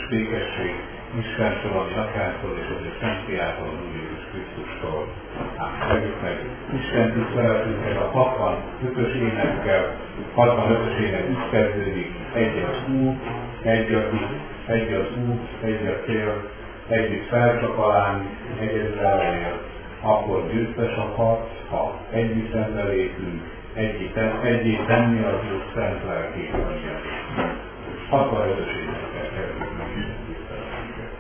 békesség Istentől, ami Atyától és az ő Szent Fiától, Úr Jézus Krisztustól. Tegyük meg Isten tiszteletünket a 65-ös énekkel. 65-ös ének így kezdődik: egy az út, egy a hit, egy az út, egy a cél, együtt felcsapalán, egyedül elér. Akkor győztes a harc, ha együtt szentelépünk, együtt tenni az Úr szent lelkét miatt. 65-ös énekkel kezdjük meg Isten tiszteletünket.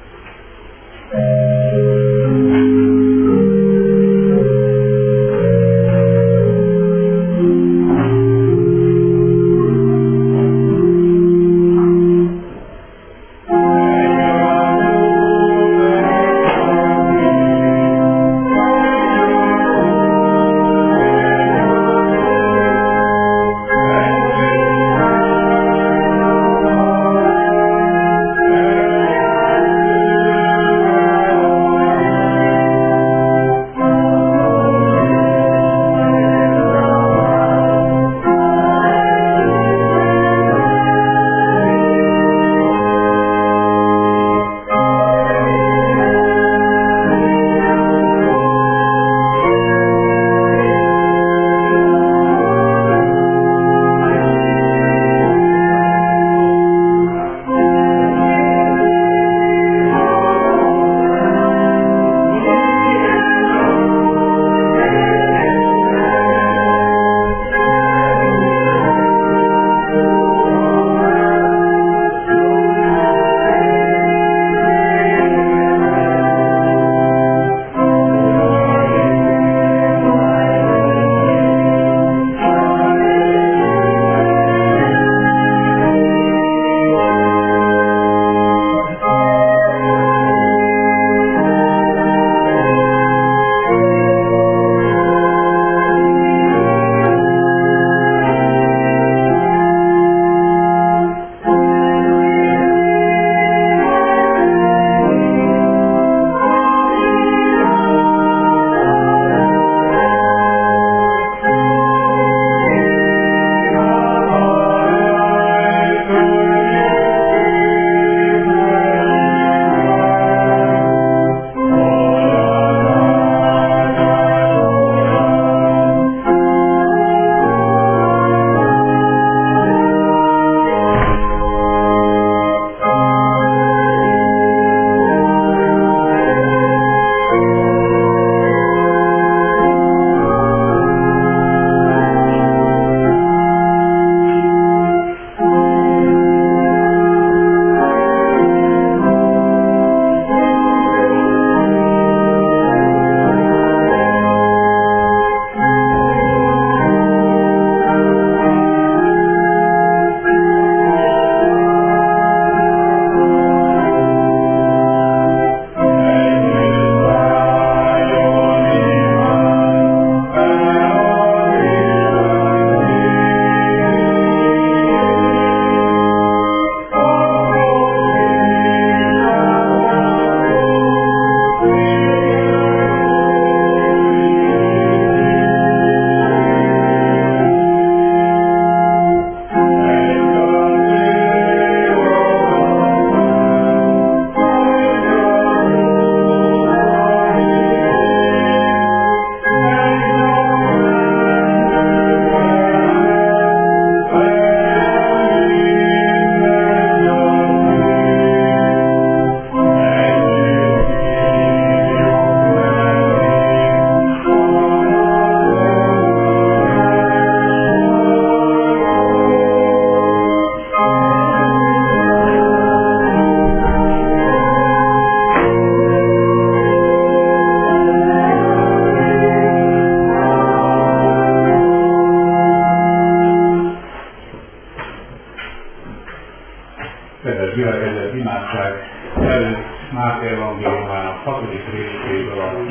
gyülekezet imádság előtt Máté evangéliumának 6. részéből a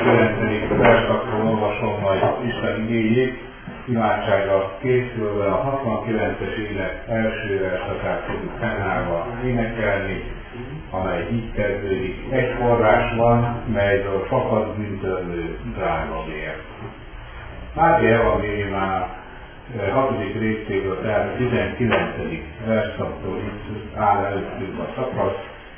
19. verszakról olvasom majd Isten igéjét, imádságra készülve a 69-es ének első verszakát fogjuk fennállva énekelni, amely így kezdődik: egy forrás van, melyből fakad bűntörlő drága vér. Máté evangéliumának 6. részéből, tehát a 19. verszaktól itt áll előttünk a szakasz,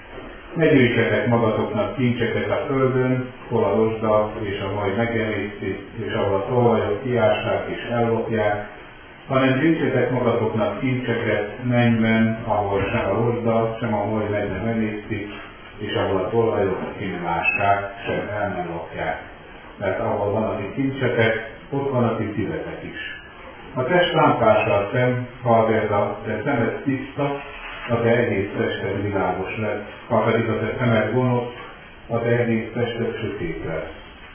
Ne gyűjtsetek magatoknak kincseket a földön, hol a rozsda és a majd megemészti, és ahol a tolvajok kiássák és ellopják, hanem gyűjtsetek magatoknak kincseket mennyben, ahol sem a rozsda, sem a majd meg nem emészti, és ahol a tolvajok ki nem ássák, sem el nem lopják. Mert ahol van a ti kincsetek, ott van a ti szívetek is. A test lámpása a szem, ha azért a te szemed tiszta, a te egész tested világos lesz, ha pedig a te szemed gonosz, a te egész tested sötét lesz.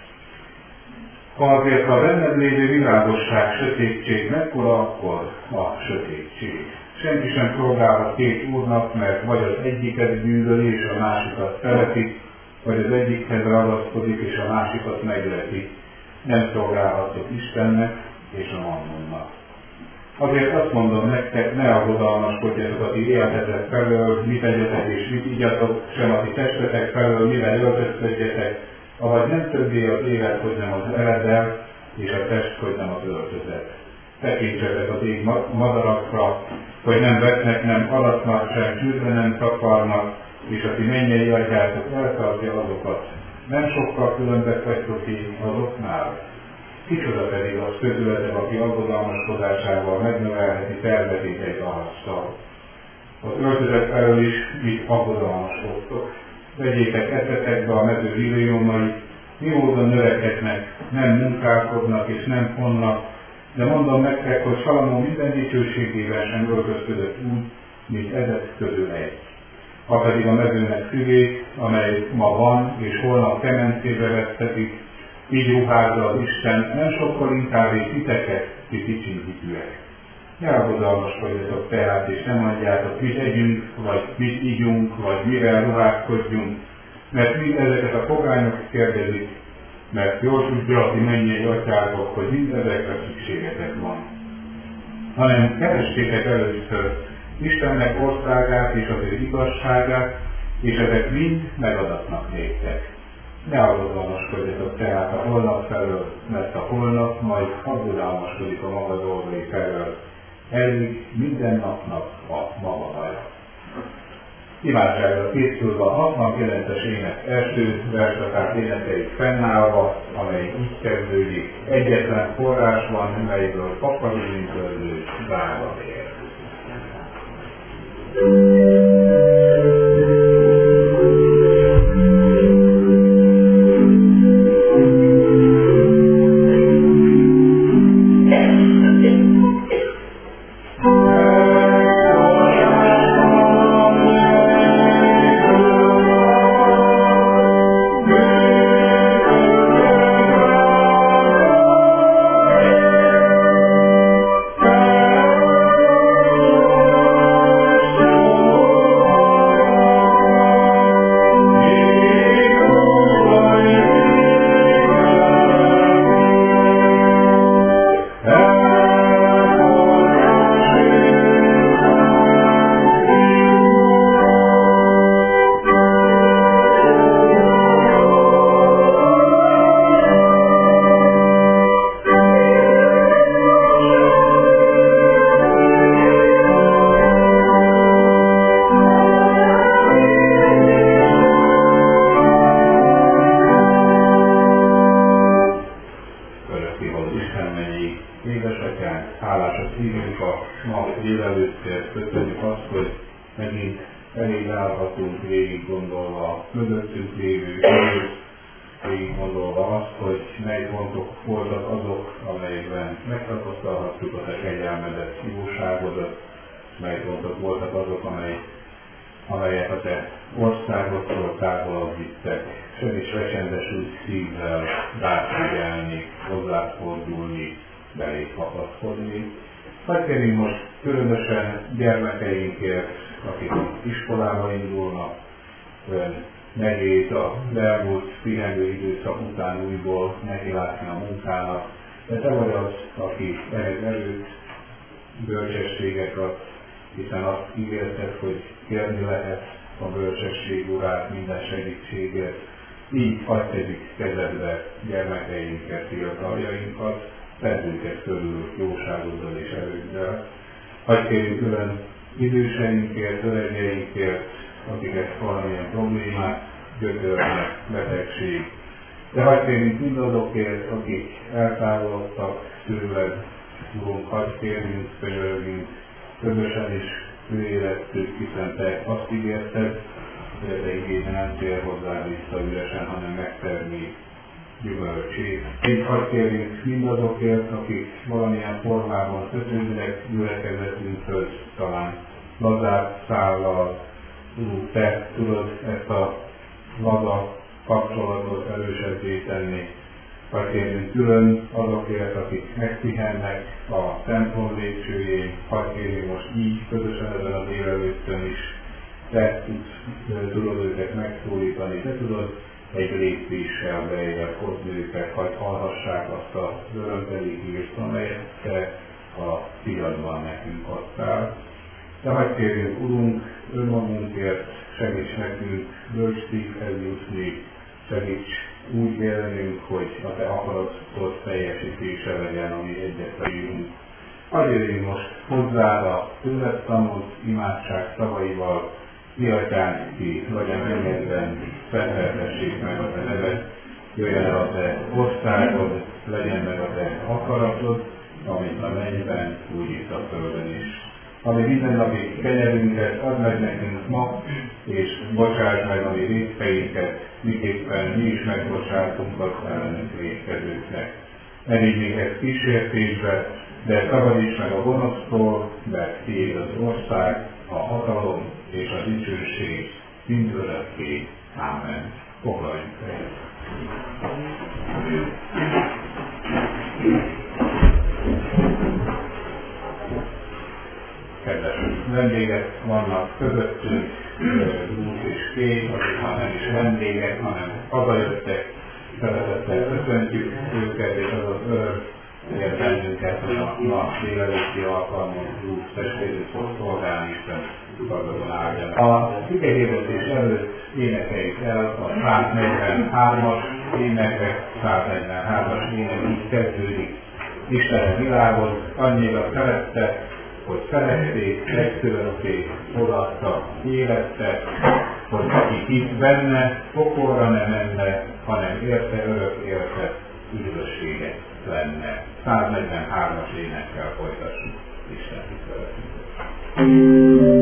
Ha azért a benned lévő világosság sötétség, mekkora akkor a sötétség? Senki sem szolgálhat két úrnak, mert vagy az egyiket gyűlöli és a másikat szereti, vagy az egyikhez ragaszkodik és a másikat megreti. Nem szolgálhatok Istennek és a mammonnak. Azért azt mondom nektek, ne aggodalmaskodjatok a ti életetek felől, mit tegyetek és mit igyatok, sem a ti testetek felől, mivel öltözködjetek, avagy nem többé az élet, hogy nem az eledel, és a test, hogy nem az öltözet. Tekintsetek az ég madarakra, hogy nem vetnek, nem aratnak, sem csűrre nem takarnak, és a ti mennyei atyátok eltartja azokat. Nem sokkal különbek vagytok én azoknál. Kicsoda pedig az közületek, aki aggodalmaskodásával megnövelheti tervetét egy arasztal. Az öltözet felől is mit aggodalmaskodtok. Vegyétek eszetekbe a mező liliomait, mi módon növekednek, nem munkálkodnak és nem fonnak, de mondom nektek, hogy Salamón minden dicsőségében sem öltözködött úgy, mint ezek közül egy. Ha pedig a mezőnek füvét, amely ma van és holnap kemencébe vesztetik, így ruházza az Isten, nem sokkal inkább titeket, ti kicsi hitűek. Ne aggodalmaskodjatok tehát, és nem mondjátok, mit együnk, vagy mit ígyunk, vagy mivel ruházkodjunk, mert mind ezeket a pogányok kérdezik, mert jól tudja a ti mennyei atyátok, hogy mindezekre szükségetek van. Hanem keressétek először Istennek országát és az ő igazságát, és ezek mind megadatnak néktek. Ne aggodalmaskodjatok tehát a holnap felől, mert a holnap majd aggodalmaskodik a maga dolgai felől. Elég minden napnak a maga baja. Imádságra készülve a 69-es ének első verszakát énekeljük fennállva, amely így kezdődik. Egyetlen forrás van, melyből paparulin törlő drága vér. Amelyek a te országodtól távolabb vittek, sem is recsendesült szívvel rád figyelni, hozzád fordulni, beléd kapaszkodni. Hadd kérjünk most különösen gyermekeinkért, akik iskolába indulnak, nehéz a elmúlt pihenő időszak után újból nekilátni a munkának, de te vagy az, aki erőt, bölcsességet ad, hiszen azt ígérted, hogy kérni lehet a bölcsesség urát minden segítségért. Így hadd tegyük kezedbe gyermekeinket, fiataljainkat, tedd őket körül jóságoddal és erőddel. Hadd kérjük külön időseinkért, öregeinkért, akiket valamilyen problémák gyötörnek, betegség. De hadd kérjünk mindazokért, akik eltávolodtak tőled, Urunk, hadd kérjünk, könyörgünk, közösen is főélettük, hiszen Te azt ígérted, hogy a Te igény nem tér hozzá vissza üresen, hanem megtermi gyümölcsét. Így hadd kérjünk mindazokért, akik valamilyen formában kötődnek gyülekezetünkhöz, talán lazább szállal. Úrunk, Te tudod ezt a laza kapcsolatot erősebbé tenni. Hadd kérjünk külön azokért, akik megpihennek a templom lépcsőjén, hadd kérjünk most így közösen ezen a délelőttön is. Te tudod őket megszólítani, Te tudod egy lépéssel beljebb hozni őket, hadd hallhassák azt a örömteli hírt, amelyet Te a fiadban nekünk adtál. De hadd kérjünk, Urunk, önmagunkért, segíts nekünk bölcs szívhez jutni, segíts úgy élnünk, hogy a Te akaratod teljesítése legyen, ami egyet írunk. Hadd jöjjünk most hozzád a tőled tanult imádság szavaival, mi atyánk, ki vagy a mennyekben, szenteltessék meg a Te neved, jöjjön el a Te országod, legyen meg a Te akaratod, amit a mennyben, úgy itt a földön is. Ami mindennapi kenyerünket add meg nekünk ma, és bocsáss meg a mi vétkeinket, miképpen mi is megbocsátunk az ellenünk vétkezőknek. Ne vigy minket kísértésbe, de szabadíts meg a gonosztól, mert tiéd az ország, a hatalom és a dicsőség mindörökké. Ámen. Foglaljunk helyet. Kedves vendégek vannak közöttünk, Rúz és Két, akik már nem is vendégek, hanem hazajöttek, szeretettel köszöntjük őket, és az az öröm, hogy bennünket, hogy a ma délelőtti alkalmon Rúz testvérünk fog szolgálni, Isten gazdagon áldja. A igehirdetés előtt énekeljük el a 143-as énekek, 143-as ének így kezdődik. Isten világot annyira szerette, hogy szerették, egyszerűen odaadta élete, hogy aki hisz benne, pokolra ne menne, hanem érte örök élete, üdvössége lenne. 143-as énekkel folytassuk Isten tiszteletünket.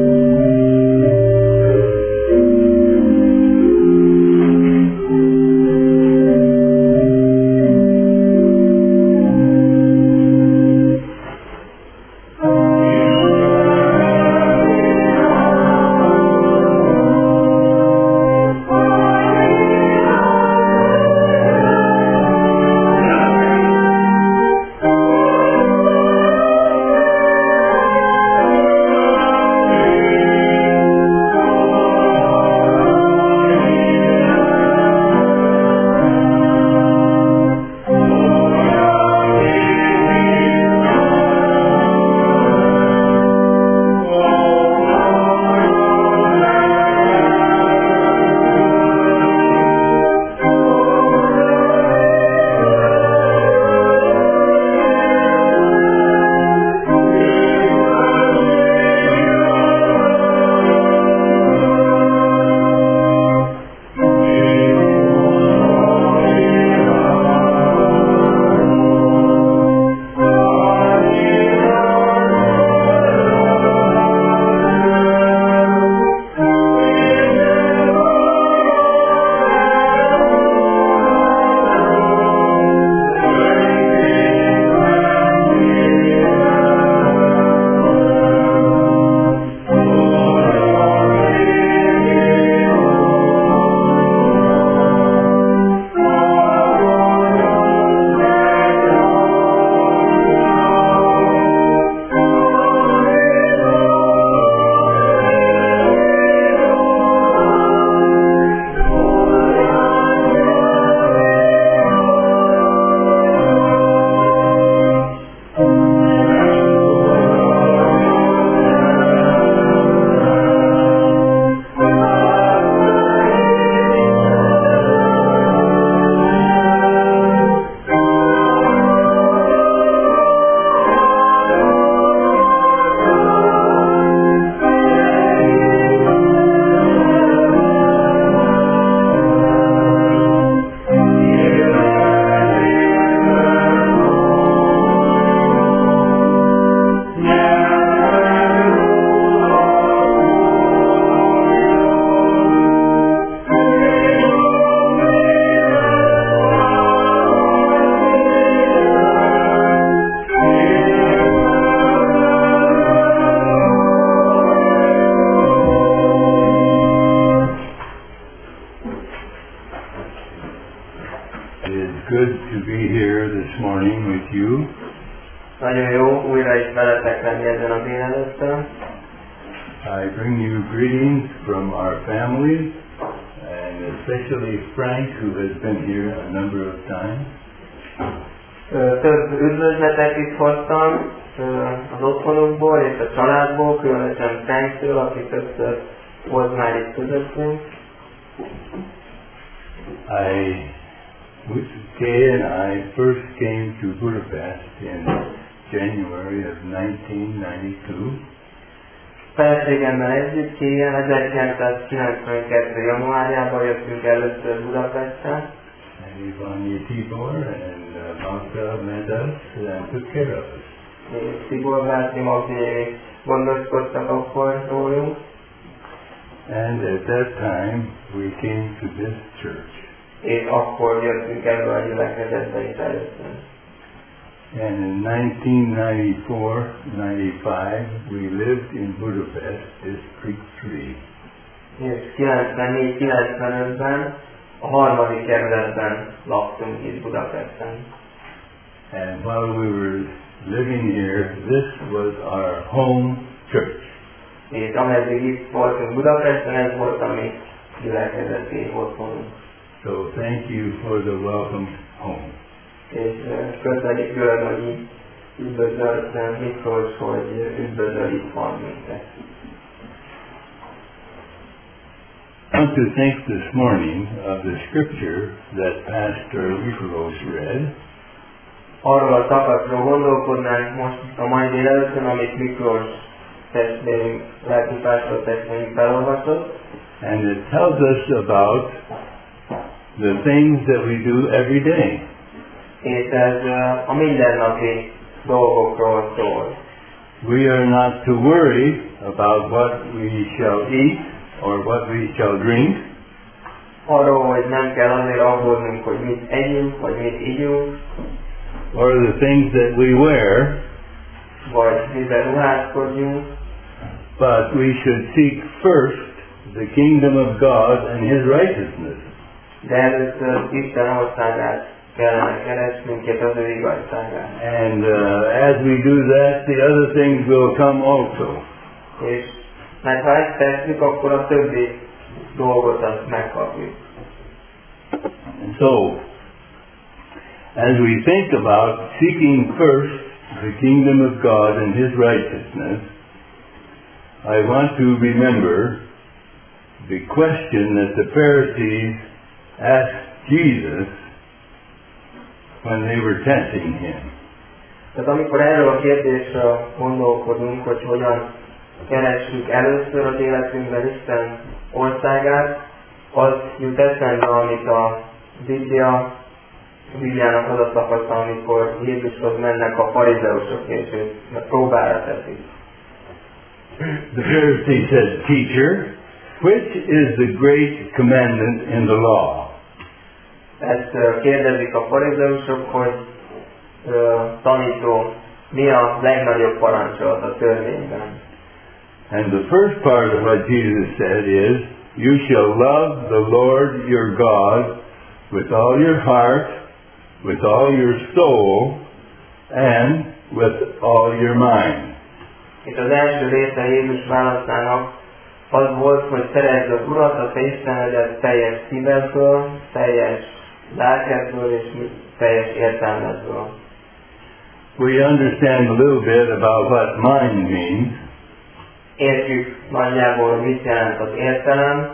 Jó újra is veletek lenni ezen a délelőttön. I bring you greetings from our family, and especially Frank, who has been here a number of times. Több üdvözletet itt hoztam az otthonukból és a családból, különösen Franktől, aki többször volt már itt közöttünk. Kay and I first came to Budapest in January of 1992. Feleségemmel együtt Kéjen 1992. januárjában jöttünk először Budapestre. And Iványi Tibor and Magda met us and took care of us. És Tibor bácsi, Magdi gondoskodtak akkor rólunk. And at that time we came to this church. És akkor jöttünk ebbe a gyülekezetbe is először. And in 1994-95 we lived in Budapest, District 3. És 94-95-ben a harmadik kerületben laktunk itt Budapesten. And while we were living here, this was our home church. És ameddig itt voltunk Budapesten, ez volt a mi gyülekezeti otthonunk. So thank you for the welcome home. És köszönjük György, hogy így üdvözölt Miklós, hogy üdvözöl itt van minket. I want to think this morning of the scripture that Pastor Miklós read. Arról a szakaszról gondolkodnánk most a mai délelőttön, amit Miklós testvérünk, lelkipásztor testvérünk felolvasott. And it tells us about the things that we do every day. És ez a mindennapi dolgokról szól. We are not to worry about what we shall eat or what we shall drink. Arról, hogy nem kell azért aggódnunk, hogy mit együnk, vagy mit igyunk. Or the things that we wear. Vagy mivel ruházkodjunk. But we should seek first the kingdom of God and His righteousness. De először Isten országát kellene keresnünk, és az ő igazságát. And as we do that, the other things will come also. És mert ha ezt tesszük, akkor a többi dolgot azt megkapjuk. And so, as we think about seeking first the kingdom of God and His righteousness, I want to remember the question that the Pharisees asked Jesus when they were testing Him. Tehát amikor erről a kérdésről gondolkodunk, hogy hogyan keressük először az életünkben Isten országát, az jut eszembe, amit a Bibliának az a szakasz, amikor Jézushoz mennek a farizeusok, és őt próbára teszik. The Pharisee said, "Teacher, which is the great commandment in the law?" Ezt kérdezik a farizeusok, hogy tanító, mi a legnagyobb parancsolat a törvényben. And the first part of what Jesus said is, "You shall love the Lord your God with all your heart, with all your soul, and with all your mind." És az első része Jézus válaszának az volt, hogy szeresd az Urat, a te Istenedet teljes szívedből, teljes lelkedből és teljes értelmedből. We understand a little bit about what mind means. Értjük nagyjából, mit jelent az értelem.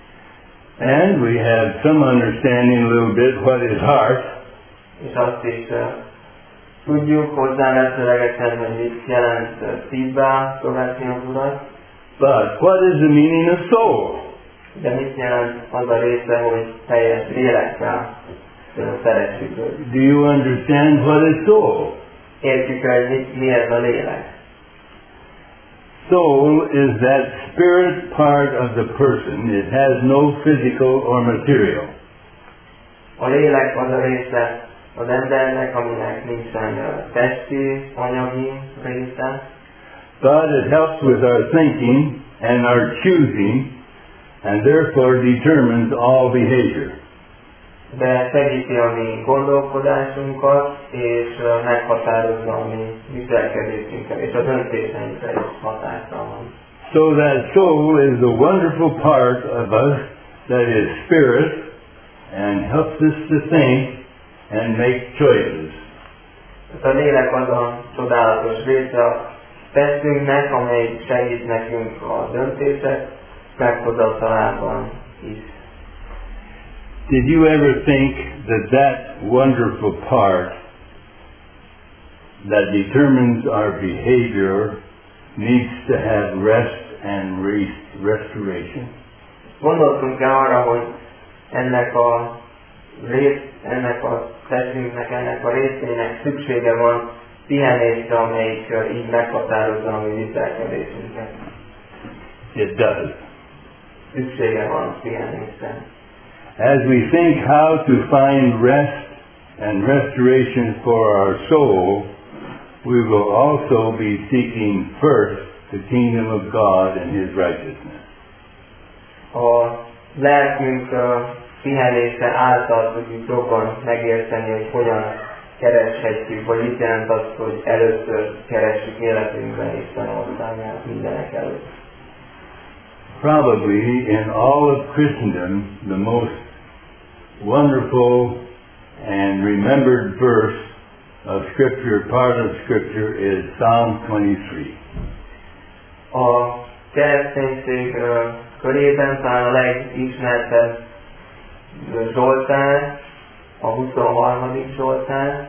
And we have some understanding a little bit what is heart. És azt is tudjuk hozzá lehetőlegesen, hogy mit jelent szívvel követni az Urat. But what is the meaning of soul? De mit jelent az a része, hogy teljes lélekkel szeressük őt? Do you understand what is soul? Értjük, hogy mi ez a lélek? Soul is that spirit part of the person. It has no physical or material. A lélek az a része az embernek, aminek nincsen testi, anyagi része. But it helps with our thinking and our choosing, and therefore determines all behavior. de segíti a mi gondolkodásunkat, és meghatározza a mi viselkedésünket, és a döntéseinkre is hatással van. So that soul is the wonderful part of us that is spirit and helps us to think and make choices. A lélek az a csodálatos része a testünknek, amely segít nekünk a döntések meghozatalában is. Did you ever think that that wonderful part that determines our behavior needs to have rest and restoration? Gondoltunk-e arra, hogy ennek a testünknek, ennek a részének szüksége van pihenésre, amelyik így meghatározza a mi viselkedésünket? It does. Szüksége van pihenésre. As we think how to find rest and restoration for our soul, we will also be seeking first the kingdom of God and His righteousness. A lelkünk pihenése által tudjuk jobban megérteni, hogy hogyan kereshetjük, vagy mit jelent az, hogy először keressük életünkben Isten országát mindenek előtt. Probably in all of Christendom, the most wonderful and remembered verse of Scripture, part of Scripture, is Psalm 23. A kereszténység körében talán a legismertebb Zsoltár, a 23. Zsoltár.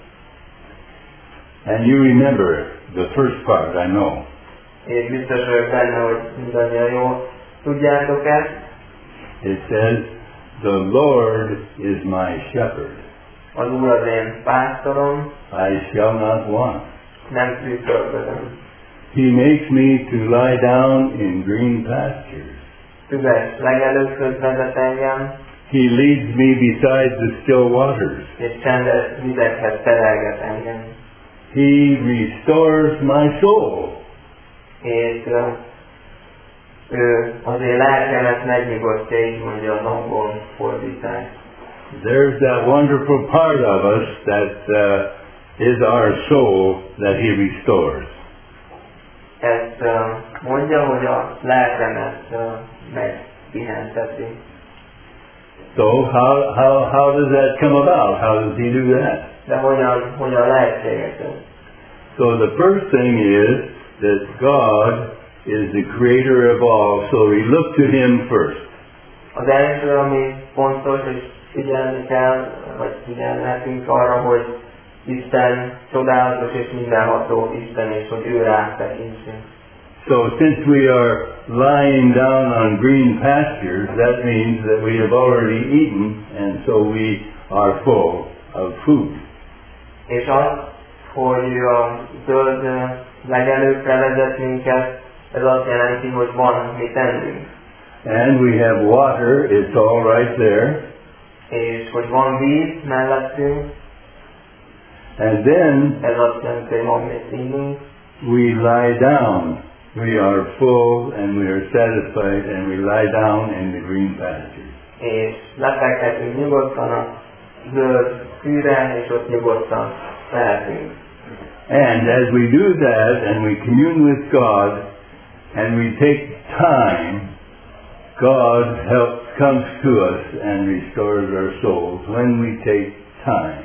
And you remember the first part, I know. És biztos vagyok benne, hogy mindannyian jól tudjátok ezt. It says, "The Lord is my shepherd. Az Úr az én pásztorom, I shall not want. nem szűkölködöm. He makes me to lie down in green pastures. Füves legelőkhöz vezet engem, He leads me beside the still waters. és csendes vizekhez terelget engem. He restores my soul. És ő az én lelkemet megnyugodtja, így mondja az angol fordítás. There's that wonderful part of us that is our soul that He restores. Ezt mondja, hogy a lelkemet megpihenteti. So how does that come about? How does He do that? De hogyan lehetséges ez? So the first thing is that God is the creator of all, so we look to Him first. Az első, ami fontos, és figyelni kell, vagy figyelhetünk arra, hogy Isten csodálatos és mindenható Isten, és hogy ő rá tekintsünk. So since we are lying down on green pastures, that means that we have already eaten, and so we are full of food. És az, hogy a zöld legelőkre vezet minket, ez azt jelenti, hogy van mit ennünk. And we have water, it's all right there. És hogy van víz mellettünk, And then ez azt jelenti, hogy van mit innunk. we lie down. We are full and we are satisfied and we lie down in the green pastures. És lefekhetünk nyugodtan a zöld fűre, és ott nyugodtan lehetünk. And as we do that and we commune with God and we take time, God comes to us and restores our souls when we take time.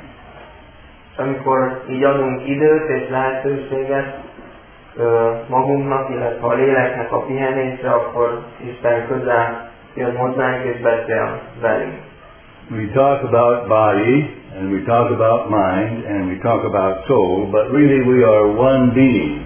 Amikor így adunk időt és lehetőséget magunknak, illetve a léleknek a pihenésre, akkor Isten közel jön hozzánk és beszél velünk. We talk about body and we talk about mind and we talk about soul, but really we are one being.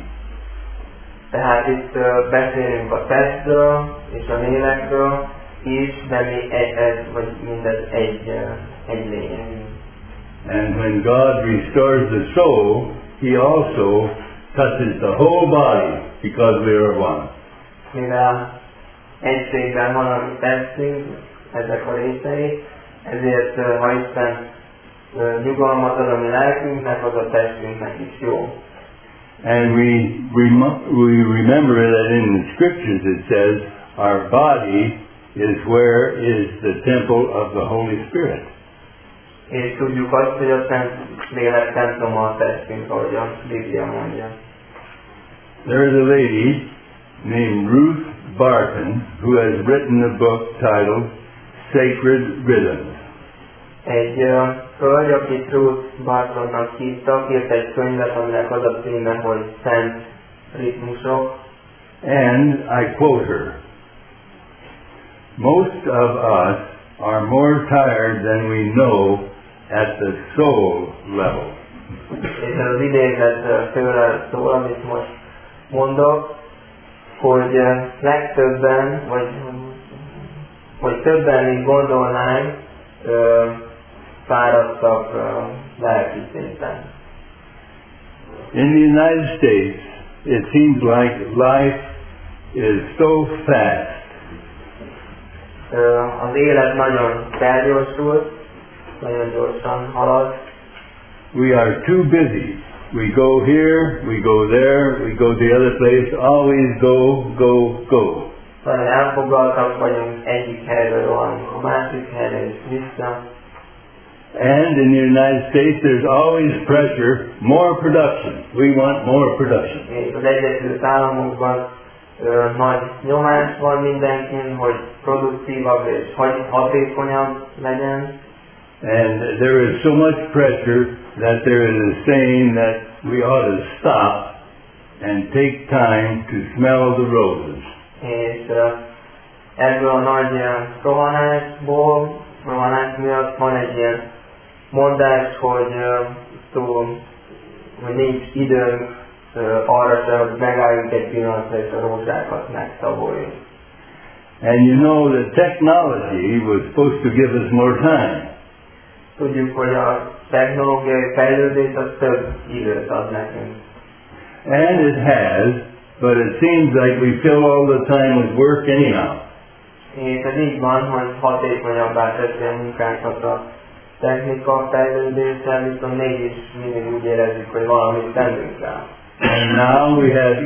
Tehát itt beszélünk a testről és a lélekről is, de mi mindez egy lényeg. And when God restores the soul, He also touches the whole body because we are one. Mivel egységben van a mi testünk, ezek a részei, ezért ha Isten nyugalmat ad a mi lelkünknek, az a testünknek is jó. And we remember that in the scriptures it says our body is where is the temple of the Holy Spirit. És tudjuk azt, hogy a Szent Lélek temploma a testünk, ahogy a Biblia mondja. There is a lady named Ruth Barton who has written a book titled Sacred Rhythms. Egy hölgy, akit Ruth Bartonnak hívtak, írt egy könyvet, aminek az a címe, hogy Szent Ritmusok. And I quote her, "Most of us are more tired than we know at the soul level." És ez az idézet tőle szól, amit most mondok, hogy legtöbben, vagy többen így gondolnánk, fáradtak lelki szinten. In the United States, it seems like life is so fast. Az élet nagyon felgyorsult, nagyon gyorsan halad. We are too busy. We go here, we go there, we go the other place, always go, go, go. Nagyon elfoglaltak vagyunk, egyik helyről rohanunk a másik helyre és vissza. And in the United States, there's always pressure, more production. We want more production. És az Egyesült Államokban nagy nyomás van mindenkin, hogy produktívabb és hatékonyabb legyen. And there is so much pressure that there is a saying that we ought to stop and take time to smell the roses. És ebből a nagy rohanás miatt van egy ilyen mondás, hogy nincs időnk arra sem, hogy megálljunk egy pillanatra és a rózsákat megszagoljuk. And you know that technology was supposed to give us more time. Tudjuk, hogy a technológiai fejlődés az több időt ad nekünk. And it has, but it seems like we fill all the time with work anyhow. És ez így van, hogy hatékonyabbá teszi a munkánkat a technika fejlődéssel, viszont mégis mindig úgy érezzük, hogy valamit tennünk kell. And now we have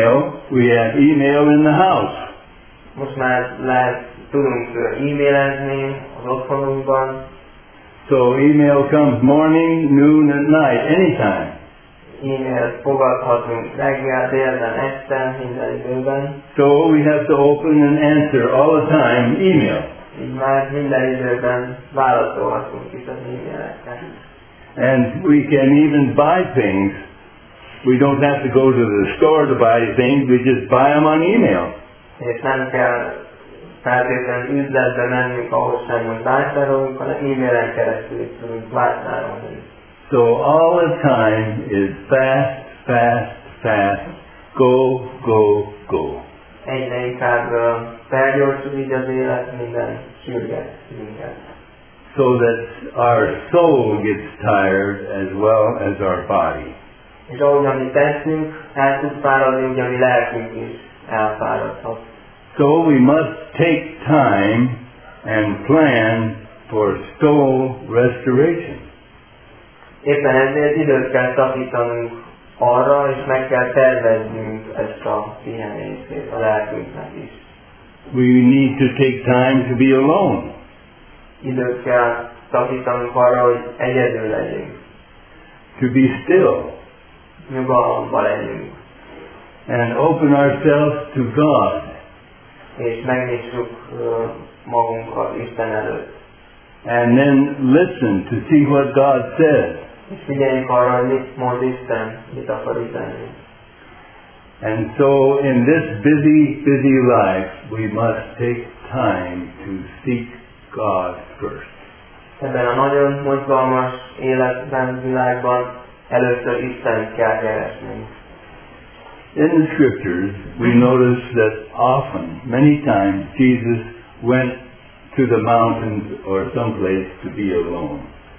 email in the house. Most már tudunk e-mailezni az otthonunkban. So email comes morning, noon, and night, anytime. E-mailt fogadhatunk reggel, délben, este, minden időben. So we have to open and answer all the time email. Így már minden időben válaszolhatunk is az e-mailekkel. And we can even buy things. We don't have to go to the store to buy things, we just buy them on email. És nem kell feltétlenül üzletbe mennünk ahhoz sem, hogy vásárolunk, hanem e-mailen keresztül tudunk vásárolni. So all the time is fast, fast, fast. Go, go, go. Egyre inkább felgyorsul így az élet, minden sürget minket. So that our soul gets tired as well as our body. És ahogy a mi testünk el tud fáradni, ugye a mi lelkünk is elfáradhat. So we must take time and plan for soul restoration. Éppen ezért időt kell szakítanunk arra, és meg kell terveznünk ezt a pihenését a lelkünknek is. We need to take time to be alone. Időt kell szakítanunk arra, hogy egyedül legyünk. To be still. Nyugalomban legyünk. And open ourselves to God. És megnyissuk magunkat Isten előtt. And then listen to see what God says. És figyeljünk arra, hogy mit mond Isten, mit akar üzenni. And so in this busy life, we must take time to seek God first. Ebben a nagyon mozgalmas életben, világban először Istent kell keresnünk. In the scriptures, we notice that often, many times, Jesus went to the mountains or someplace to be alone.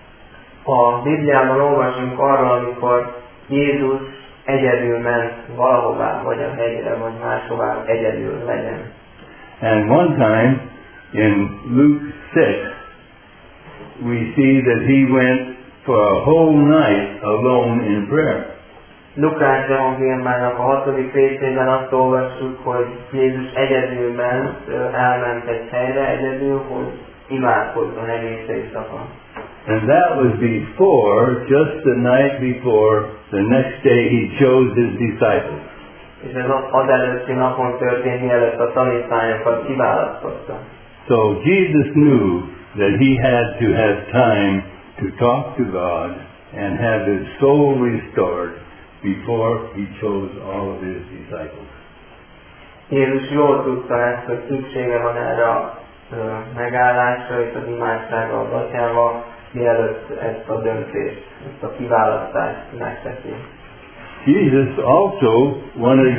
A Bibliában olvasunk arról, amikor Jézus egyedül ment valahová, vagy a hegyre, vagy máshová egyedül legyen. And one time, in Luke 6, we see that he went for a whole night alone in prayer. Lukács evangéliumának a 6. részében azt olvassuk, hogy Jézus egyedül ment, elment egy helyre egyedül, hogy imádkozzon egész éjszaka. And that was before, just the night before, the next day he chose his disciples. És ez az előtti napon történt, mielőtt a tanítványokat kiválasztotta. So Jesus knew that he had to have time to talk to God and have his soul restored before he chose all of his disciples. Jézus jól tudta ezt, hogy szüksége van erre a megállásra és az imádságra az Atyával, mielőtt ezt a döntést, ezt a kiválasztást megteszi. Jesus also wanted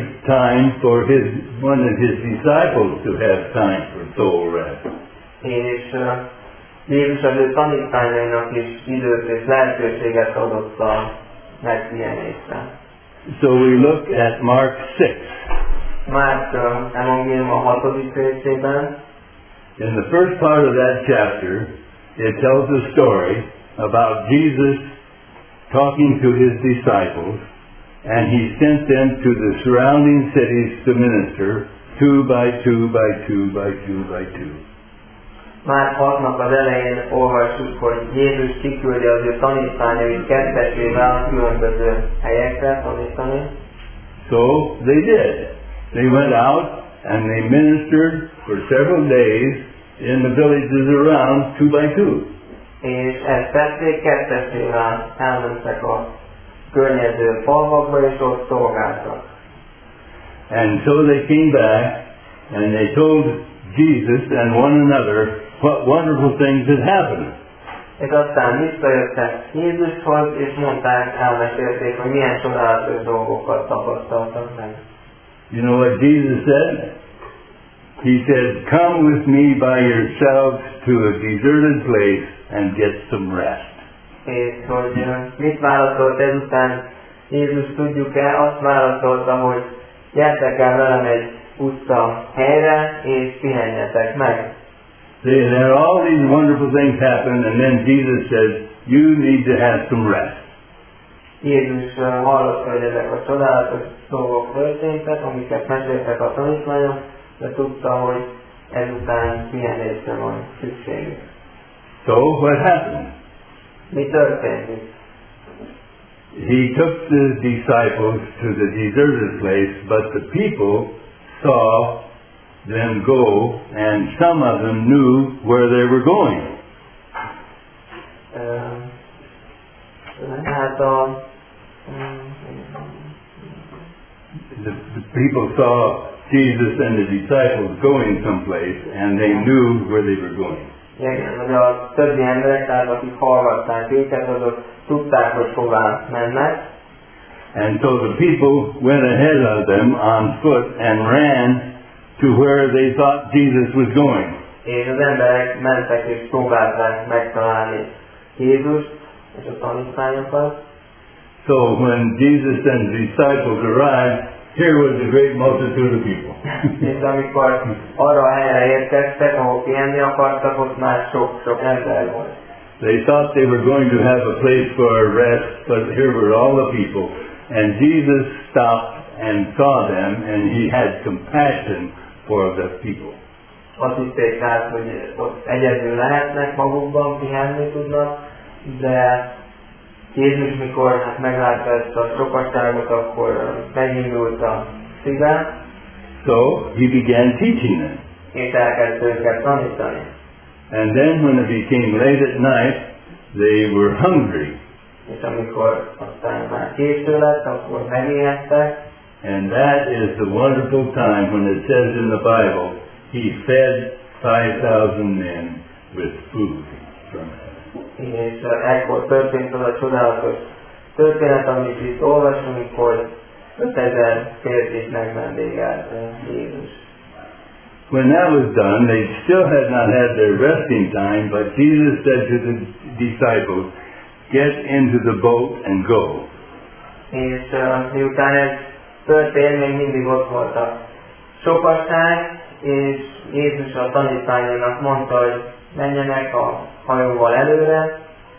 his disciples to have time for soul rest. És Jézus az ő tanítványainak is időt és lehetőséget adott a megpihenésre. So we look at Mark 6. Márk evangélium a 6. részében. In the first part of that chapter, it tells a story about Jesus talking to his disciples, and he sent them to the surrounding cities to minister, 2 by 2 by 2 by 2 by 2. Márk 6-nak az elején olvassuk, hogy Jézus kiküldi az ő tanítványait kettesével a különböző helyekre tanítani. So they did. They went out and they ministered for several days in the villages around 2 by 2. És ezt tették, kettesével elmentek a környező falvakba, és ott szolgáltak. And so they came back and they told Jesus and one another what wonderful things had happened. És aztán visszajöttek Jézushoz, és mondták, elmesélték, hogy milyen csodálatos dolgokat tapasztaltak meg. You know what Jesus said? He said, "Come with me by yourselves to a deserted place and get some rest." És hogy mit válaszolt ezután Jézus, tudjuk-e? Azt válaszolta, hogy gyertek el velem egy utca helyre, és pihenjetek meg. There all these wonderful things happened, and then Jesus said, "You need to have some rest." Jézus hallotta, hogy ezek a csodálatos dolgok történtek, amiket meséltek a tanítványok, de tudta, hogy ezután pihenésre van szükségük. So what happened? Mi történt? He took the disciples to the deserted place, but the people saw them go, and some of them knew where they were going. The people saw Jesus and the disciples going someplace, and they knew where they were going. Igen, hogy a többi emberek, tehát akik hallgatták őket, azok tudták, hogy hová mennek. And so the people went ahead of them on foot and ran to where they thought Jesus was going. És az emberek mentek és próbálták megtalálni Jézust és a tanítványokat. So when Jesus and the disciples arrived, here was a great multitude of people. És amikor arra a helyre érkeztek, ahol pihenni akartak, ott már sok ember volt. They thought they were going to have a place for a rest, but here were all the people. And Jesus stopped and saw them, and he had compassion for the people. Azt hitték át, hogy ott egyedül lehetnek magukban, pihenni tudnak, de Jézus, mikor meglátta ezt a sokaságot, akkor megindult a szíve. So he began teaching them. És elkezdte őket tanítani. And then when it became late at night, they were hungry. És amikor aztán már késő lett, akkor megéhettek. And that is the wonderful time when it says in the Bible, he fed 5,000 men with food from heaven. És ekkor történt az a csodálatos történet, amit itt olvasunk, hogy 5000 férfit megvendégelt Jézus. When that was done, they still had not had their resting time, but Jesus said to the disciples, "Get into the boat and go." És miután ez történt, még mindig ott volt a sokaság, és Jézus a tanítványainak mondta, hogy menjenek a hajóval előre.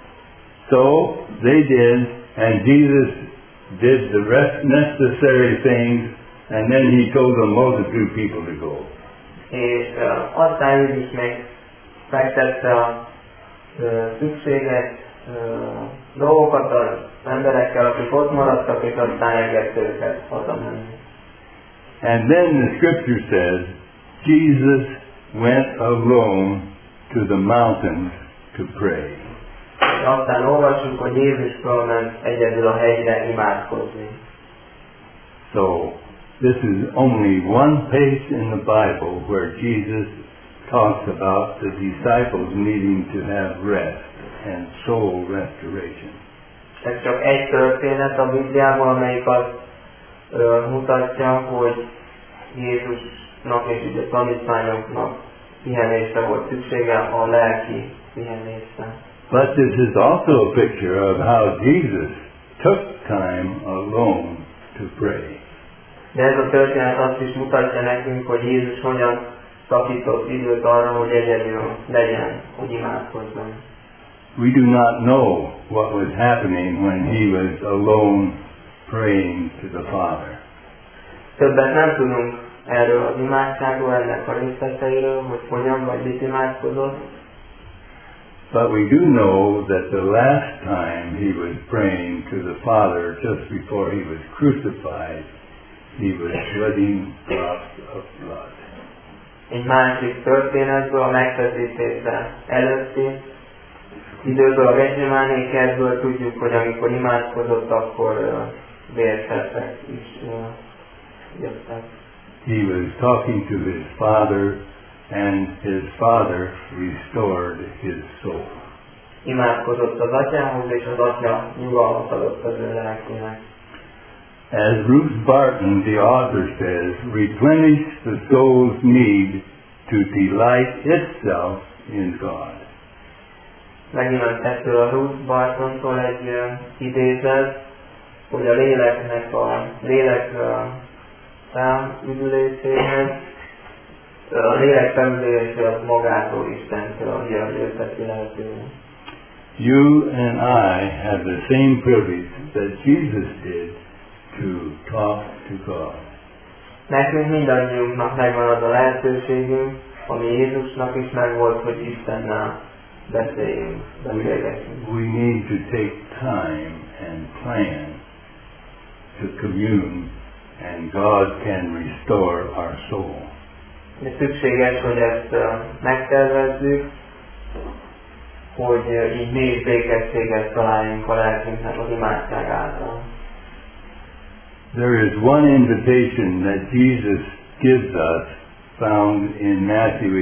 So they did, and Jesus did the rest necessary things, and then he told the multitude people to go. És aztán Jézus még megtette a szükséges dolgokat az emberekkel, akik ott maradtak, és aztán engedte őket hazamenni. And then the scripture says, Jesus went alone to the mountains to pray. És aztán olvassuk, hogy Jézus fölment egyedül a hegyre imádkozni. So, this is only one page in the Bible where Jesus talks about the disciples needing to have rest and soul restoration. Ez csak egy történet a Bibliában, amelyik azt mutatja, hogy Jézusnak és ugye tanítványoknak pihenésre volt szüksége, a lelki pihenésre. But this is also a picture of how Jesus took time alone to pray. De ez a történet azt is mutatja nekünk, hogy Jézus hogyan szakított időt arra, hogy egyedül legyen, hogy imádkozzon. We do not know what was happening when he was alone praying to the Father. Többet nem tudunk erről az imádságról, ennek a részleteiről, hogy hogyan vagy mit imádkozott. But we do know that the last time he was praying to the Father just before he was crucified, he was sweating drops of blood. Egy másik történetből, a megfeszítése előtti időből, a Getsemáné kertből tudjuk, hogy amikor imádkozott, akkor vércseppek is jöttek. He was talking to his Father, and his Father restored his soul. Imádkozott az atyához, és az atya nyugalmat adott az ő lelkének. As Ruth Barton, the author, says, replenish the soul's need to delight itself in God. Megint ettől a Ruth Bartontól egy idézet, hogy a lélek számüdüléséhez, a lélek felülése az magától Istentől jön őszeti lehetővé. You and I have the same privilege that Jesus did to talk to God. Nekünk mindannyiunknak megvan az a lehetőségünk, ami Jézusnak is megvolt, hogy Istennel beszéljünk, beszélgessünk. We need to take time and plan to commune, and God can restore our soul. De szükséges, hogy ezt megtervezzük, hogy így mi is békességet találjunk a lelkünknek az imádság által. There is one invitation that Jesus gives us found in Matthew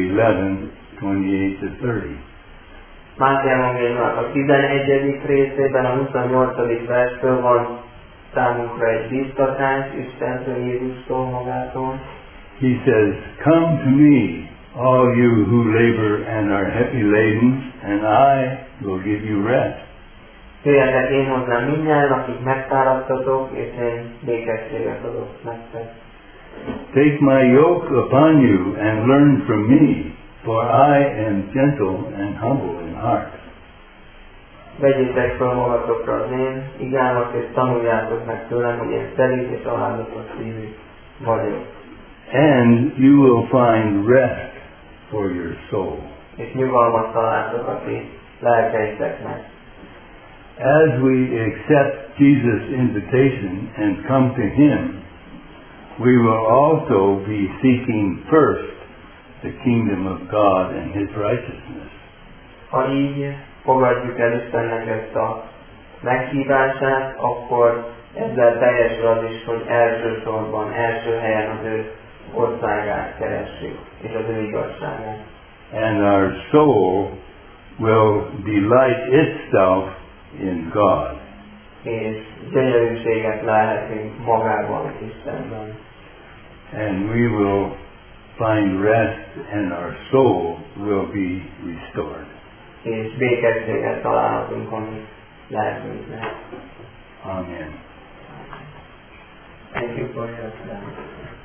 11:28-30. Máté evangéliumnak a 11. részében, a 28. verstől van számunkra egy bíztatás Istentől, Jézustól magától. He says, "Come to me, all you who labor and are heavy laden, and I will give you rest." Jöjjetek én hozzám mindnyájan, akik megfáradtatok, és én békességet adok nektek. Take my yoke upon you and learn from me, for I am gentle and humble in heart. Vegyétek fel magatokra az én igámat, és tanuljátok meg tőlem, hogy én szelíd és alázatos szívű vagyok. And you will find rest for your soul. És nyugalmat találtok a ti lelkeiteknek. As we accept Jesus' invitation and come to Him, we will also be seeking first the kingdom of God and His righteousness. Ha így fogadjuk el Istennek ezt a meghívását, akkor ezzel teljesül az is, hogy elsősorban, első helyen az ő országát keressük, és az ő igazságát. And our soul will delight itself in God. És gyönyörűséget lelhetünk magában, Istenben. And we will find rest, and our soul will be restored. És békességet találhatunk a mi lelkünknek. Amen. Thank you for your time.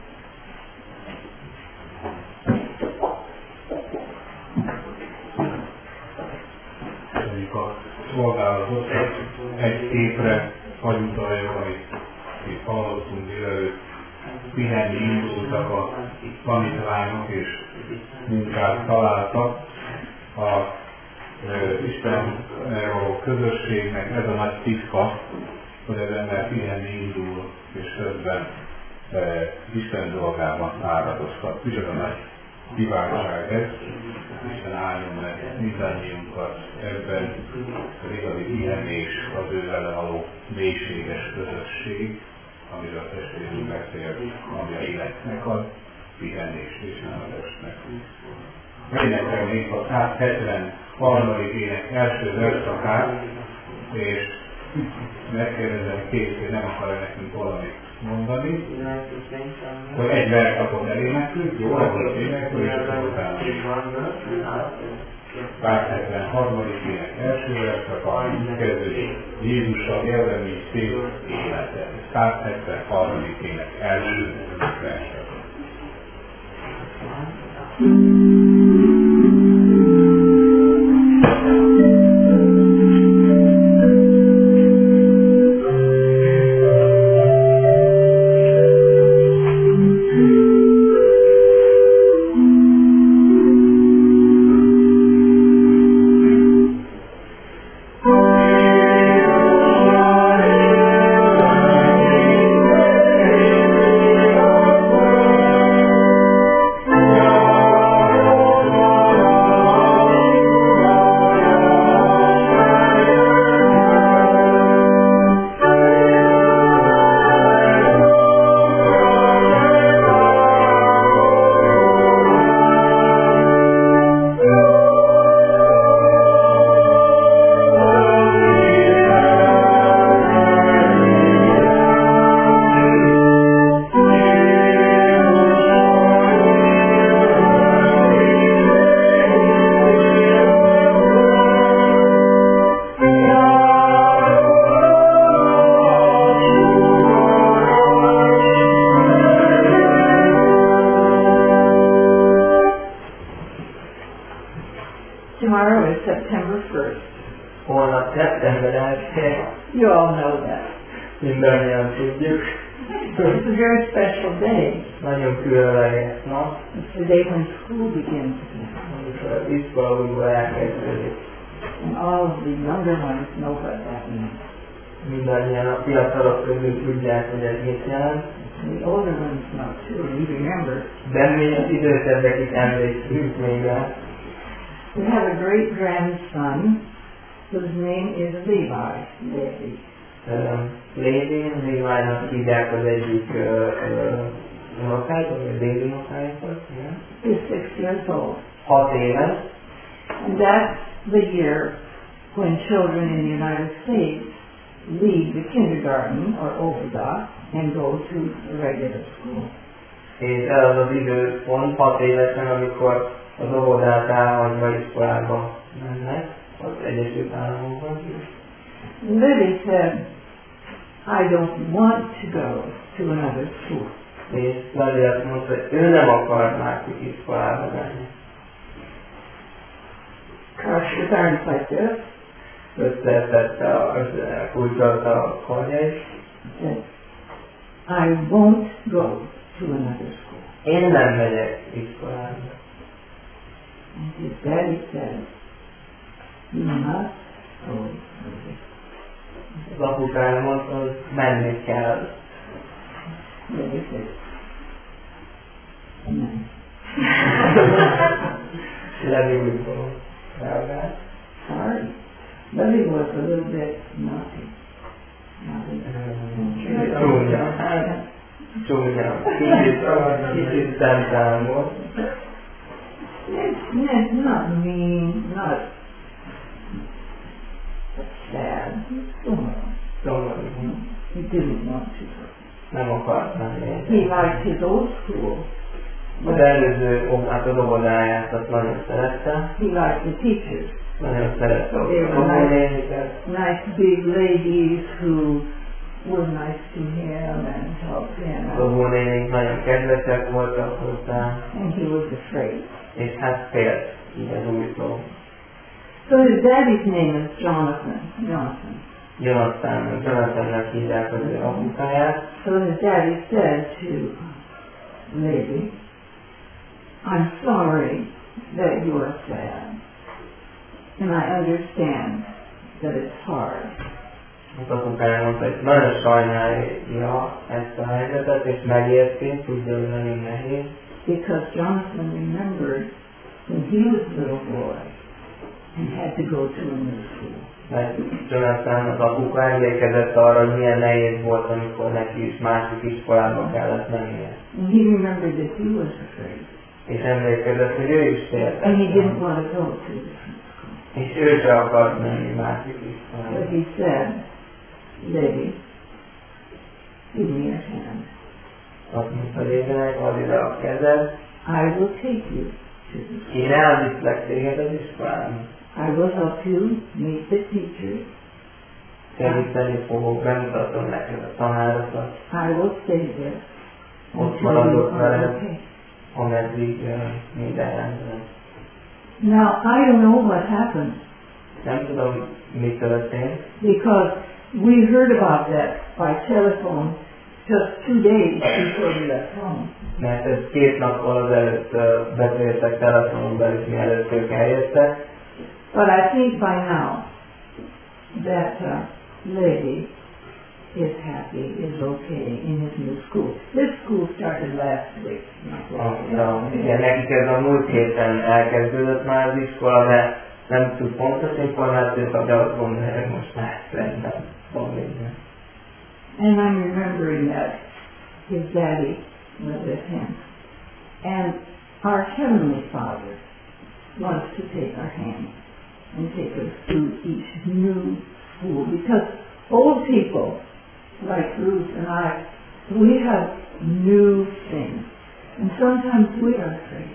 Köszönjük a szolgálatot, egy képre hagyutaljuk, amit itt hallottunk délelőtt. Pihenni indultak a tanítványok és munkát találtak. A Istennel való közösségnek ez a nagy titka, hogy az ember pihenni indul, és közben Isten dolgában áradozhat. Micsoda nagy kívánság ez. Isten áldjon meg mindannyiunkat ebben az igazi pihenés, az ő vele való mélységes közösség, amiről a testvérünk beszélt, ami a életnek ad, pihenés és nem a testnek. Énekelnék a 173. ének első verszakát, és megkérdezem Készé, nem akar nekünk valamit mondani, hogy egy verszakot eléneklünk, jó, akkor éneklünk, és akkor utána 173. ének első verszaka, így kezdődik, Jézussal élve mi szép életet. 173. ének első verszaka. Tomorrow is September 1st. Holnap szeptember 1. You all know that. Mindannyian tudjuk. It's a very special day. Nagyon különleges nap. It's the day when school begins again. Amikor az iskola újból elkezdődik. And all of the younger ones know what that means. Mindannyian a fiatalok közül tudják, hogy ez mit jelent. And the older ones know too. We remember. De mi idősebbek is emlékszünk még rá. We have a great grandson whose name is Levi. Levi-nak hívják az egyik unokáit, vagy a déli unokáikat. He's 6 years old. 6 éves. And that's the year when children in the United States leave the kindergarten or Oberda and go to the regular school. És ez az időpont 6 évesen, amikor az óvodát elhagyva iskolába mennek az Egyesült Államokban. Lily said, I don't want to go to another school. És Lily azt mondta, hogy ő nem akar másik iskolába menni. Crushed his arms like this. Összetette a kulcsolta a karja is. Said, I won't go to another school. Én nem megyek iskolába. And his daddy said, you must go. Az apukája mondta, hogy menni kell. Lily said, no. Lily úgy reagált. Sorry. Lily was a little bit naughty. Csúnya. Kicsit szentán volt. It's not mean, not sad. Szomorú. He didn't want to. Nem akart menni. He liked his old school. Az előző az óvodáját azt nagyon szerette. He liked the teachers. Nagyon szerette They a were óvodáját. nice big ladies who were nice to him and helped him. Az óvónénik nagyon kedvesek voltak hozzá. And he was afraid. És hát félt így az újtól. So his daddy's name is Jonathan. Jonathannek hívják az ő apukáját. So his daddy said to Lady, I'm sorry that you are sad. And I understand that it's hard. Az apukája elmondta, hogy nagyon sajnálja ezt a helyzetet, és megérti, tudja, hogy nagyon nehéz. Because Jonathan remembered when he was a little boy and had to go to a new school. Mert Jonathan az apuka emlékezett arra, hogy milyen nehéz volt, amikor neki is másik iskolába kellett mennie. And he remembered that he was afraid. És emlékezett, hogy ő is féltett. And he didn't want to go to a different school. És ő se akart menni másik iskolába. But he said, lady, give me your hand. Azt mondta Lévinek, add ide a kezed. I will take you to the school. Én elviszlek téged az iskolába. I will help you meet the teachers. Segíteni fogok, bemutatom neked a tanárokat. I will stay there Ott until you maradok are veled, okay. ameddig minden rendben. Now, I don't know what happened Nem tudom, mi történt, because we heard about that by telephone just 2 days before we left home. mert ez 2 nappal azelőtt beszéltek telefonon belül, mielőtt ők eljöttek. But I think by now that lady is happy, is okay in his new school. This school started last week. Igen, nekik ez a múlt héten elkezdődött már az iskola, de nem tud pontos információt, de azt gondolja, hogy most már rendben van minden. And I'm remembering that his daddy was with him. And our Heavenly Father wants to take our hand and take us through each new school. Because old people, like Ruth and I, we have new things. And sometimes we are afraid.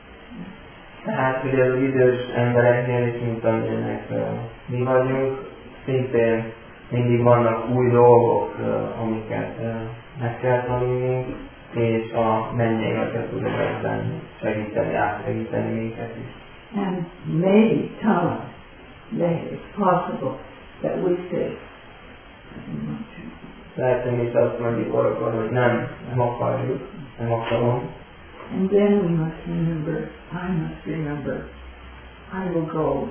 Tehát ugye az idős embereknél is, mint amilyenek mi vagyunk, szintén mindig vannak új dolgok, amiket meg kell tanulnunk, és a mennyei Atya tud ebben segíteni, átsegíteni minket is. And maybe tell us that it's possible that we say, Lehet, hogy is azt mondjuk orrokon, hogy nem akarjuk, nem akarom. and then we must remember, I must remember, I will go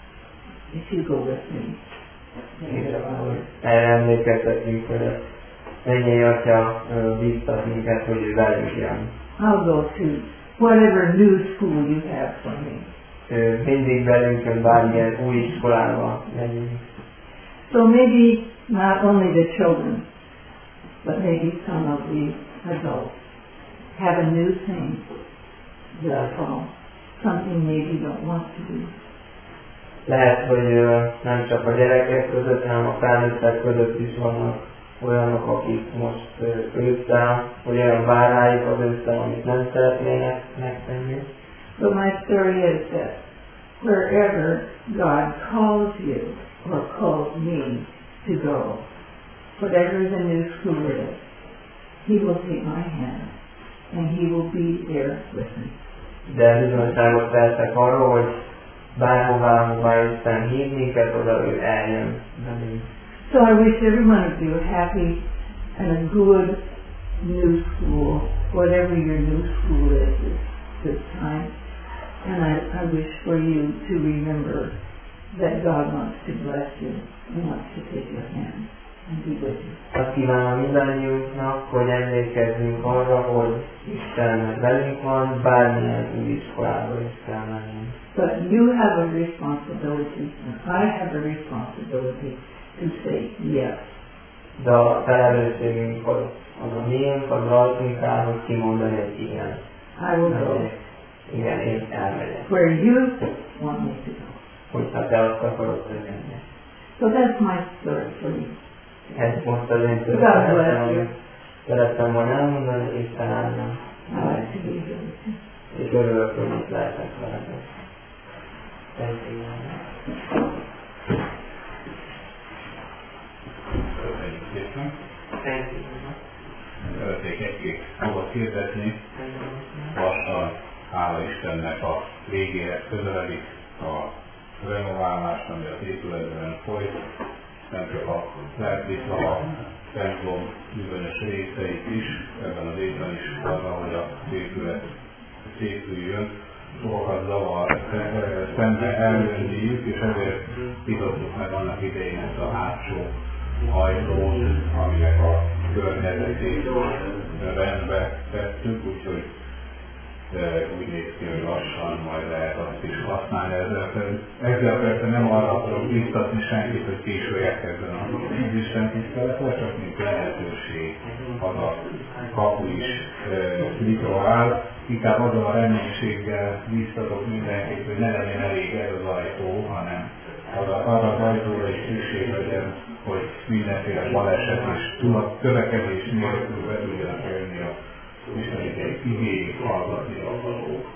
if you go with me. És akkor erre emlékeztetjünk, hogy a mennyei Atya bíztat minket, hogy ő velünk jön. I'll go to whatever new school you have for me. Ő mindig velünk jön, bármilyen új iskolába megyünk. So maybe not only the children, but maybe some of the adults have a new thing this fall, something maybe you don't want to do. Lehet, hogy nem csak a gyerekek között, hanem a felnőttek között is vannak olyanok, akik most ősszel, hogy olyan vár rájuk az ősszel, amit nem szeretnének megtenni. So my story is that wherever God calls you or calls me to go, whatever the new school is, He will take my hand and He will be there with me. De bizonyságot tehetek arról, hogy bárhová Isten hív minket, oda ő eljön velünk. So I wish every one of you a happy and a good new school, whatever your new school is this time. And I wish for you to remember that God wants to bless you and wants to take your hand and be with you. Azt kívánom mindannyiunknak, hogy emlékezzünk arra, hogy Isten velünk van, bármilyen új iskolába is kell mennünk. But you have a responsibility, and I have a responsibility to say yes. De a felelősségünk az a miénk, az rajtunk áll, hogy kimondani, hogy igen. I will go Igen, én elmegyek. where you want me to go. Hogyha te azt akarod tenni. So that's my story for you. Ez most az én God bless you. történetem, szerettem volna elmondani, és talán I like to be here with you. és örülök, hogy itt lehetek veletek. Köszönjük szépen. szépen. Szeretnék egy-két szót hirdetni. Lassan, hála Istennek, a végéhez közeledik a renoválás, ami az épületben folyt. Nem csak a lelkviszla, a templom bizonyos részeit is, ebben az évben is arra, hogy az épület szépüljön. sokat zavar szembe elrendjük, és ezért nyitottuk meg annak idején ezt a hátsó ajtót, aminek a környezetét rendbe tettük, úgyhogy úgy néz ki, hogy lassan majd lehet azt is használni. Ezzel persze nem arra akarok biztatni senkit, hogy későjek ebben az Isten tiszteletre, csak mint lehetőség az a kapu is nyitva áll. Inkább azon a reménységgel biztatok mindenkit, hogy ne legyen elég ez az ajtó, hanem arra az ajtóra is szükség legyen, hogy mindenféle baleset és törekedés nélkül be tudjanak jönni a Isten igéig hallgatni akaró.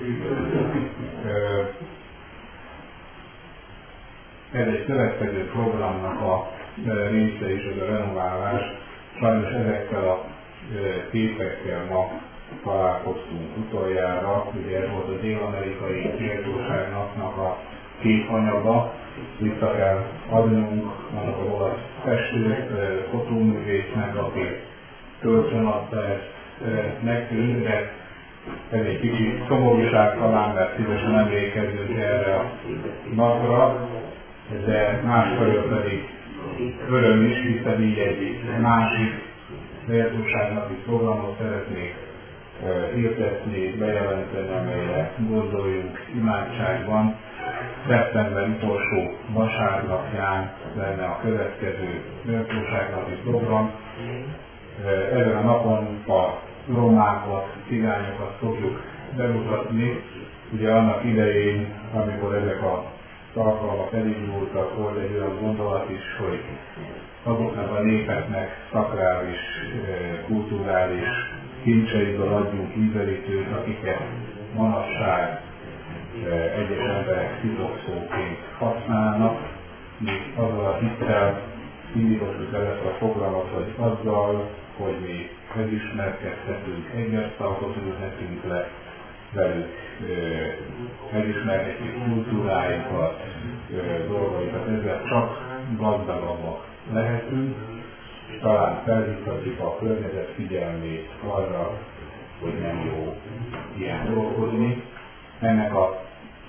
Ez egy következő programnak a része is, az a renoválás. Sajnos ezekkel a képekkel ma találkoztunk utoljára. Ugye ez volt a dél-amerikai méltóságnapnak a képanyaga. Vissza kell adnunk annak a olasz festő, fotóművésznek, aki kölcsön adta ezt nekünk, de ez egy kicsit szomorúság talán, mert szívesen emlékezzünk erre a napra, de másfelől pedig öröm is, hiszen így egy másik méltóságnapi programot szeretnék hirdetni, bejelenteni, amelyre gondoljunk imádságban. Szeptember utolsó vasárnapján lenne a következő méltóságnapi program. Ezen a napon a romákat, cigányokat fogjuk bemutatni. Ugye annak idején, amikor ezek a alkalmak elindultak, volt egy olyan gondolat is, hogy azoknak a népeknek szakrális, kulturális kincseiből adjunk ízelítőt, akiket manapság egyes emberek titokszóként használnak. Mi azzal a hittel indítottuk el ezt a programot, hogy azzal, hogy mi megismerkedhetünk, egyasztaltot ülhetünk le velük, megismerhetjük kultúráinkat, dolgaikat, ezzel csak gazdagabbak lehetünk, és talán felhívhatjuk a környezet figyelmét arra, hogy nem jó ilyen dolgozni. Ennek a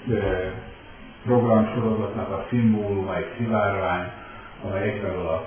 programsorozatnak a szimbóluma egy szivárvány, amely egyfelől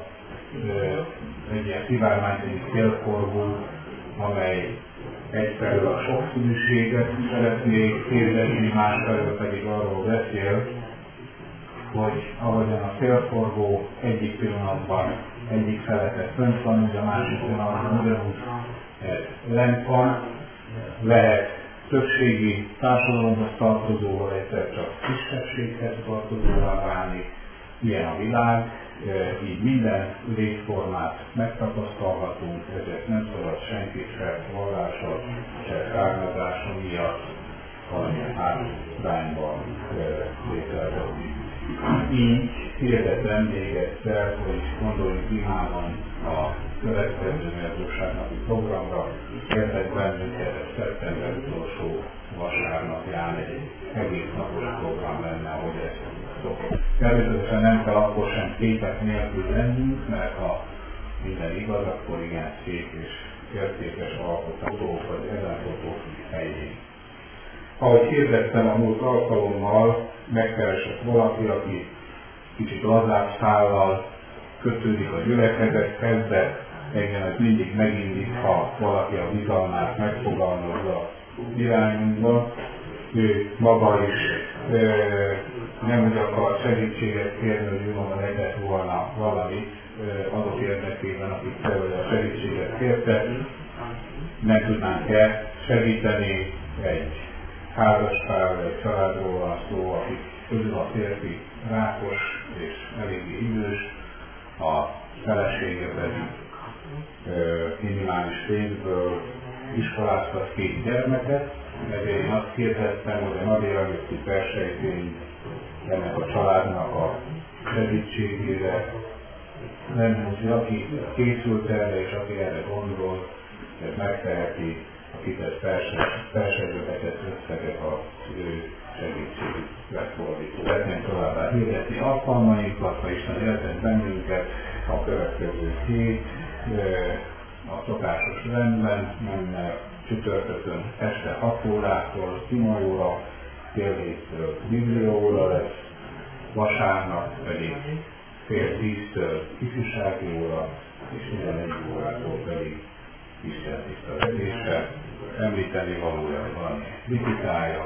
egy ilyen szivárványszerű félkorgú, amely egyfelől a sokszínűséget szeretné hirdetni, másfelől pedig arról beszél, hogy ahogyan a félforgó egyik pillanatban egyik felete fönt van, ugye a másik pillanatban ugyanúgy lent van, lehet többségi társadalomhoz tartozóval egyszer csak kisebbséghez tartozóvá válni. Ilyen a világ, így minden létformát megtapasztalhatunk, ezért nem szabad senkit se vallása, se származása miatt valamilyen hátrányban létrehozni. Így hirdetem még egyszer, hogy gondoljunk imában a következő méltóságnapi programra. Értek bennünket, ez szeptember utolsó vasárnapján egy egész napos program lenne, ahogy ezt szokott. Természetesen nem kell akkor sem képek nélkül lennünk, mert ha minden igaz, akkor igen szép és értékes alkotók vagy ellenfotók helyén. Ahogy hirdettem a múlt alkalommal, megkeresett valaki, aki kicsit lazább szállal kötődik a gyülekezethez, de engem ez mindig megindít, ha valaki a bizalmát megfogalmazza irányunkba. Ő maga is nem úgy akar segítséget kérni, hogy ő maga legyen volna valamit azok érdekében, akik a segítséget kérte. Nem tudnánk-e segíteni egy házaspár, egy családról van szó, akik közül a férfi rákos és eléggé idős, a felesége pedig minimális pénzből iskoláztat 2 gyermeket, ezért én azt kérdeztem, hogy a nagy előtti persejtény ennek a családnak a segítségére lenne, hogy aki készült erre és aki erre gondol, ez megteheti a kitett persejtőket összeget az ő segítségükre fordító. Szeretném továbbá hirdetni alkalmainkat, ha Isten éltet bennünket a következő hét, a szokásos rendben, nem csütörtökön este 6 órától Timajóra, fél héttől biblióóra lesz, vasárnap pedig fél 10-től ifjúsági óra, és 11 órától pedig istentiszteletésre. Említeni valója van kritikája.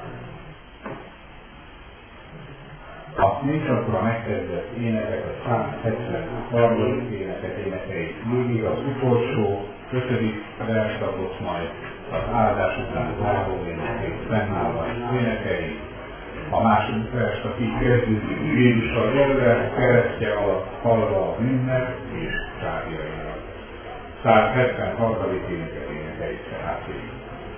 A nincs akkor a megkezdett énekek, a 173. éneket énekeljük végig, az utolsó 5. verszakot majd az áldás után záró énekét fennállva énekeljük. A második verszak így kezdődik, Jézussal élve, keresztje alatt halva a bűnnek és sárjaira. 173. éneket énekeljük tehát végig.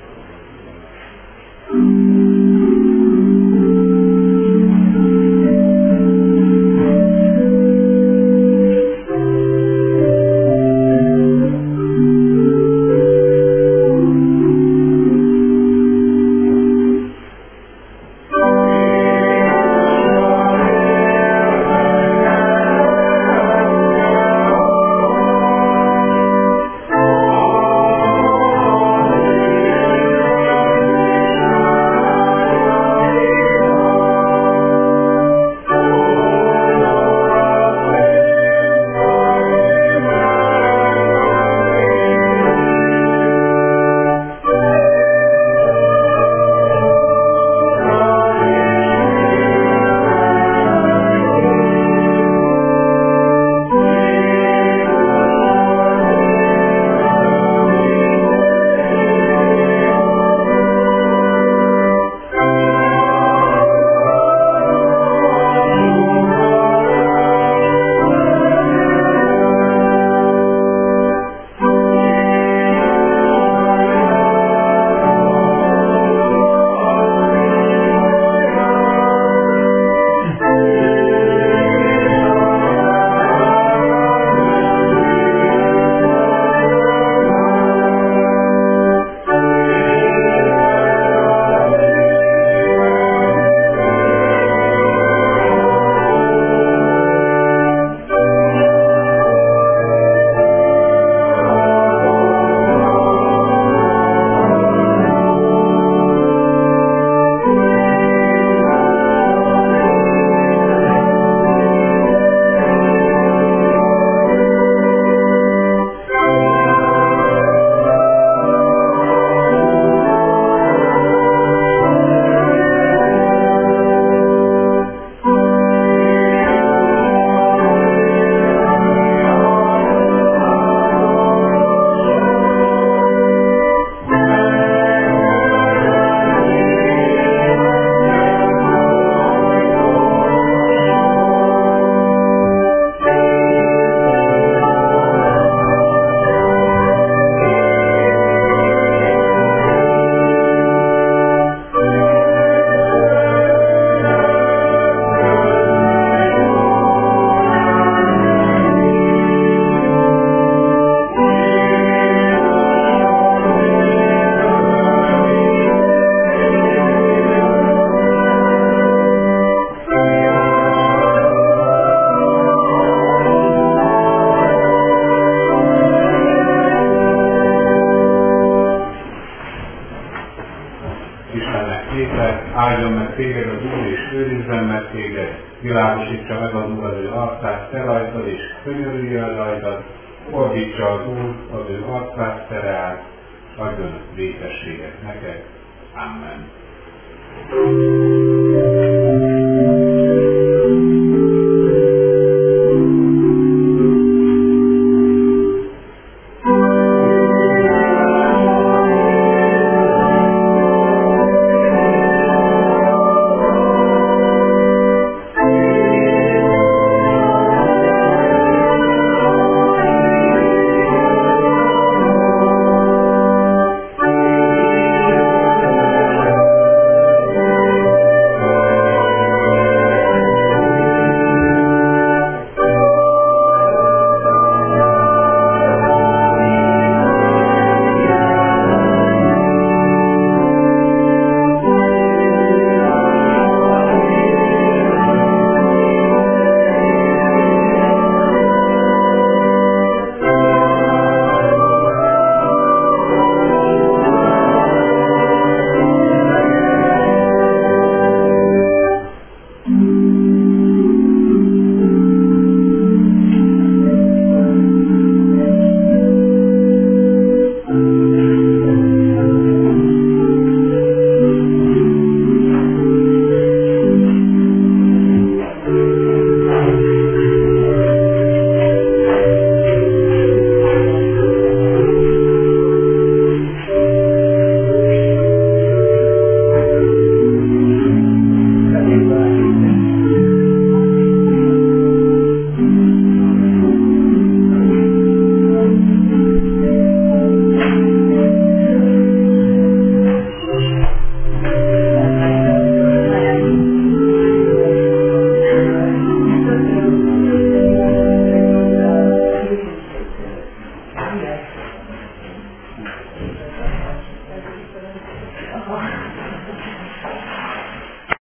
áldjon meg téged az Úr, és őrizzen meg téged, világosítsa meg az Úr az ő arcát te rajtad, és könyörüljön rajtad, fordítsa az Úr az ő arcát te rád, adjon békességet neked. Amen.